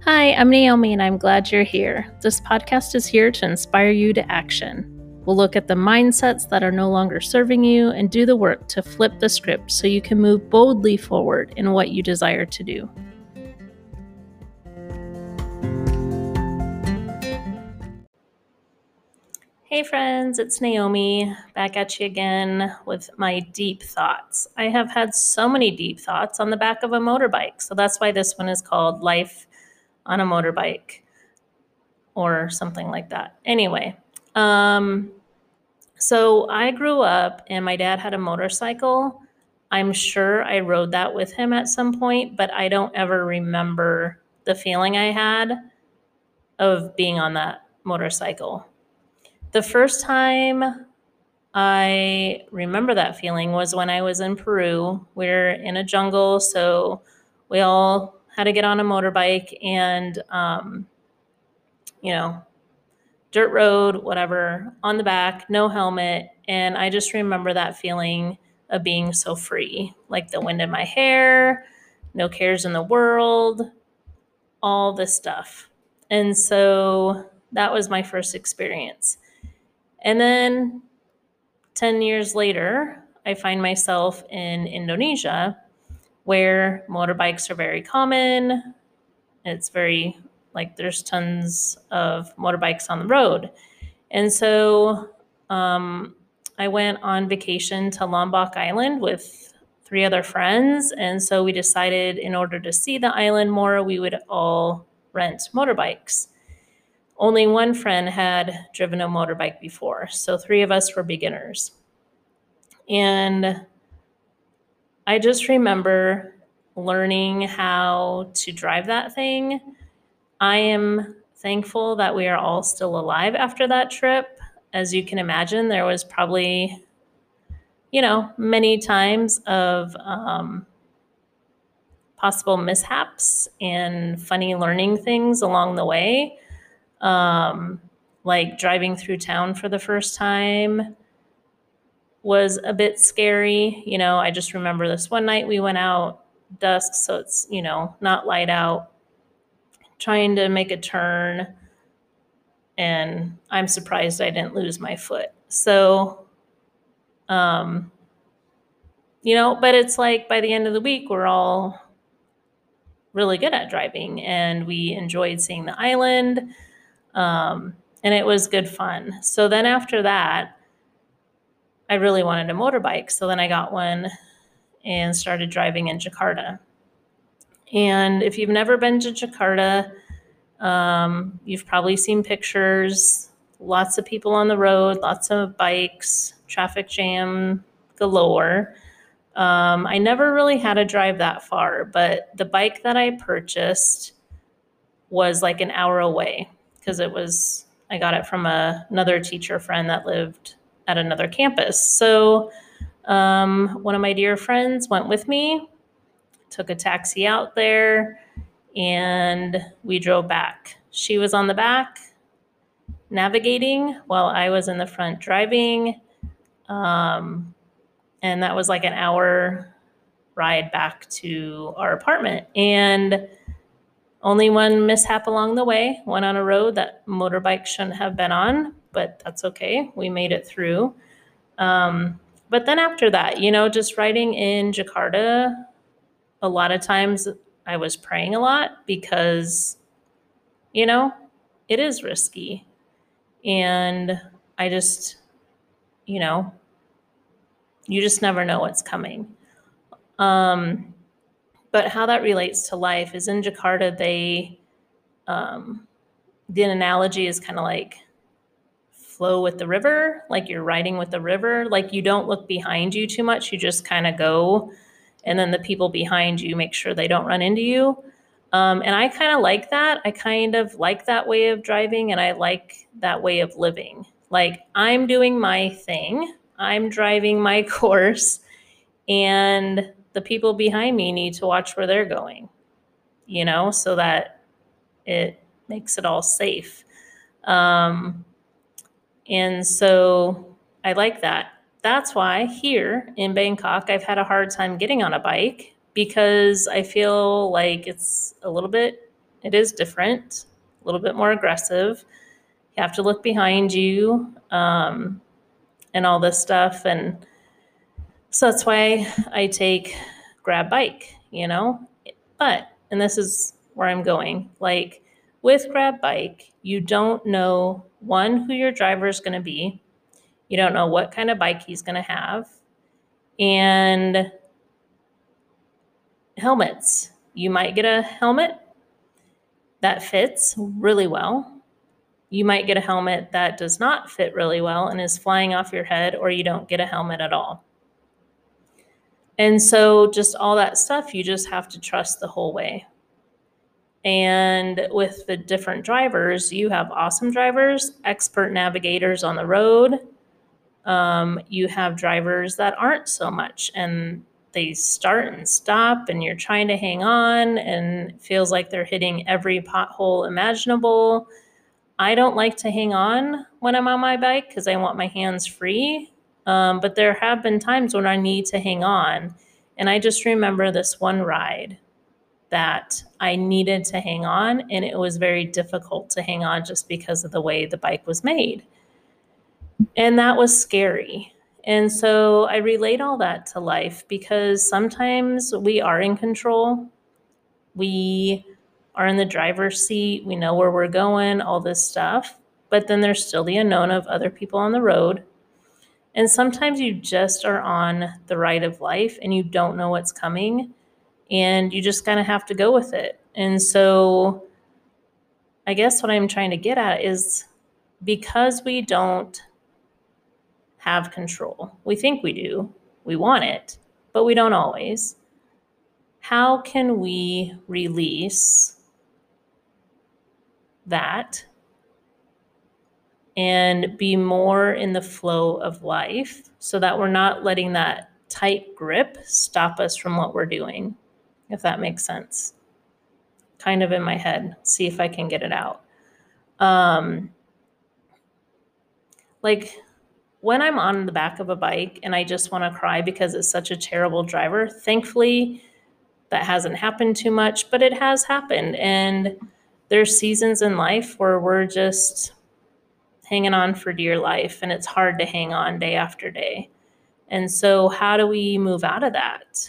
Hi, I'm Naomi, and I'm glad you're here. This podcast is here to inspire you to action. We'll look at the mindsets that are no longer serving you and do the work to flip the script so you can move boldly forward in what you desire to do. Hey friends, it's Naomi back at you again with my deep thoughts. I have had so many deep thoughts on the back of a motorbike, so that's why this one is called Life on a Motorbike or something like that. Anyway, so I grew up and my dad had a motorcycle. I'm sure I rode that with him at some point, but I don't ever remember the feeling I had of being on that motorcycle. The first time I remember that feeling was when I was in Peru. We're in a jungle, so we all had to get on a motorbike and, you know, dirt road, whatever, on the back, no helmet. And I just remember that feeling of being so free, like the wind in my hair, no cares in the world, all this stuff. And so that was my first experience. And then 10 years later, I find myself in Indonesia where motorbikes are very common. It's very, like, there's tons of motorbikes on the road. And so I went on vacation to Lombok Island with 3 other friends. And so we decided in order to see the island more, we would all rent motorbikes. Only one friend had driven a motorbike before, so 3 of us were beginners. And I just remember learning how to drive that thing. I am thankful that we are all still alive after that trip. As you can imagine, there was probably, many times of possible mishaps and funny learning things along the way. Like driving through town for the first time was a bit scary. I just remember this one night we went out dusk, so it's, not light out, trying to make a turn. And I'm surprised I didn't lose my foot. So, but it's like by the end of the week, we're all really good at driving and we enjoyed seeing the island. And it was good fun. So then after that, I really wanted a motorbike. So then I got one and started driving in Jakarta. And if you've never been to Jakarta, you've probably seen pictures, lots of people on the road, lots of bikes, traffic jam galore. I never really had to drive that far, but the bike that I purchased was like an hour away because I got it from another teacher friend that lived at another campus. So one of my dear friends went with me, took a taxi out there, and we drove back. She was on the back navigating while I was in the front driving. And that was like an hour ride back to our apartment. And only one mishap along the way, went on a road that motorbikes shouldn't have been on, but that's okay. We made it through. But then after that, just riding in Jakarta, a lot of times I was praying a lot because, it is risky. And I just, you just never know what's coming. But how that relates to life is in Jakarta, the analogy is kind of like flow with the river, like you're riding with the river. Like you don't look behind you too much, you just kind of go. And then the people behind you make sure they don't run into you. And I kind of like that. I kind of like that way of driving, and I like that way of living. Like I'm doing my thing, I'm driving my course, and the people behind me need to watch where they're going, so that it makes it all safe. And so I like that. That's why here in Bangkok, I've had a hard time getting on a bike because I feel like it's a little bit It is different, a little bit more aggressive. You have to look behind you, and all this stuff. And so that's why I take grab bike, But, and this is where I'm going, like with grab bike, you don't know, one, who your driver is going to be. You don't know what kind of bike he's going to have. And helmets. You might get a helmet that fits really well. You might get a helmet that does not fit really well and is flying off your head, or you don't get a helmet at all. And so just all that stuff, you just have to trust the whole way. And with the different drivers, you have awesome drivers, expert navigators on the road. You have drivers that aren't so much, and they start and stop, and you're trying to hang on, and it feels like they're hitting every pothole imaginable. I don't like to hang on when I'm on my bike because I want my hands free. But there have been times when I need to hang on. And I just remember this one ride that I needed to hang on, and it was very difficult to hang on just because of the way the bike was made. And that was scary. And so I relate all that to life because sometimes we are in control. We are in the driver's seat. We know where we're going, all this stuff. But then there's still the unknown of other people on the road. And sometimes you just are on the ride of life and you don't know what's coming, and you just kind of have to go with it. And so I guess what I'm trying to get at is, because we don't have control, we think we do, we want it, but we don't always. How can we release that and be more in the flow of life so that we're not letting that tight grip stop us from what we're doing, if that makes sense? Kind of in my head. See if I can get it out. Like when I'm on the back of a bike and I just want to cry because it's such a terrible driver, thankfully that hasn't happened too much, but it has happened. And there's seasons in life where we're just hanging on for dear life, and it's hard to hang on day after day. And so how do we move out of that?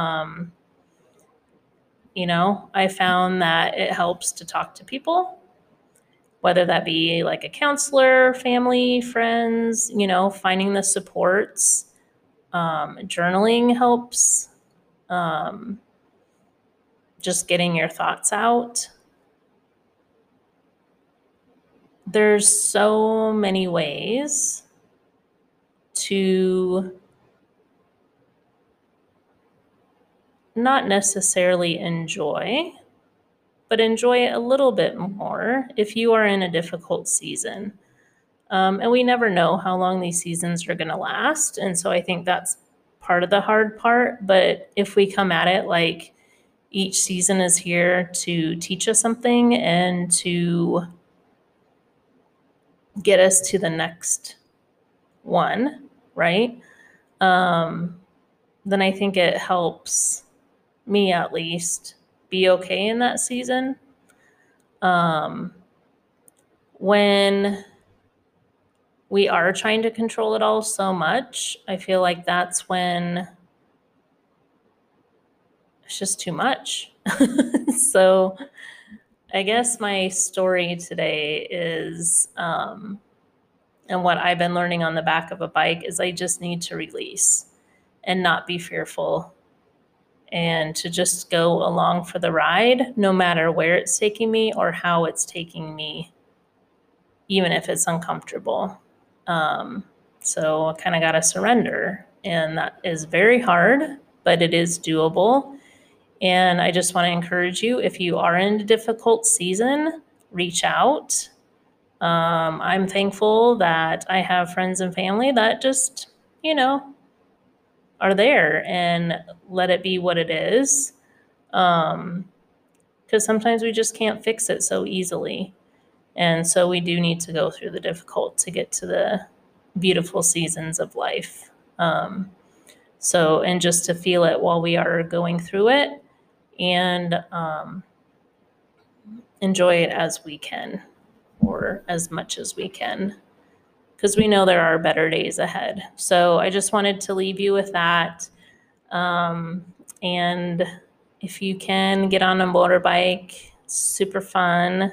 I found that it helps to talk to people, whether that be like a counselor, family, friends, finding the supports. Journaling helps. Just getting your thoughts out. There's so many ways to not necessarily enjoy, but enjoy it a little bit more if you are in a difficult season. And we never know how long these seasons are going to last. And so I think that's part of the hard part. But if we come at it like each season is here to teach us something and to get us to the next one, right? Then I think it helps me at least be okay in that season. When we are trying to control it all so much, I feel like that's when it's just too much. So I guess my story today is, and what I've been learning on the back of a bike is I just need to release and not be fearful, and to just go along for the ride, no matter where it's taking me or how it's taking me, even if it's uncomfortable. So I kind of got to surrender, and that is very hard, but it is doable. And I just want to encourage you, if you are in a difficult season, reach out. I'm thankful that I have friends and family that just, are there and let it be what it is. Because sometimes we just can't fix it so easily. And so we do need to go through the difficult to get to the beautiful seasons of life. And just to feel it while we are going through it. And enjoy it as we can, or as much as we can, because we know there are better days ahead. So I just wanted to leave you with that. And if you can get on a motorbike, super fun.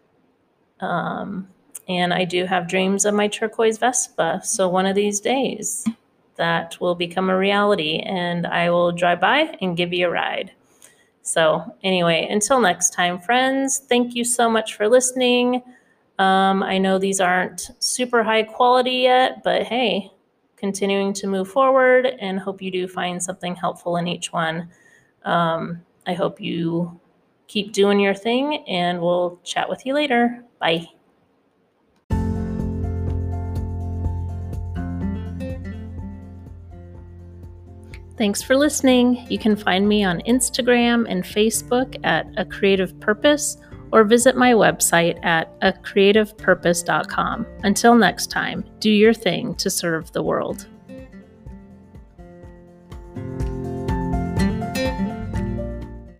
And I do have dreams of my turquoise Vespa. So one of these days that will become a reality, and I will drive by and give you a ride. So anyway, until next time, friends, thank you so much for listening. I know these aren't super high quality yet, but hey, continuing to move forward, and hope you do find something helpful in each one. I hope you keep doing your thing, and we'll chat with you later. Bye. Thanks for listening. You can find me on Instagram and Facebook at A Creative Purpose, or visit my website at acreativepurpose.com. Until next time, do your thing to serve the world.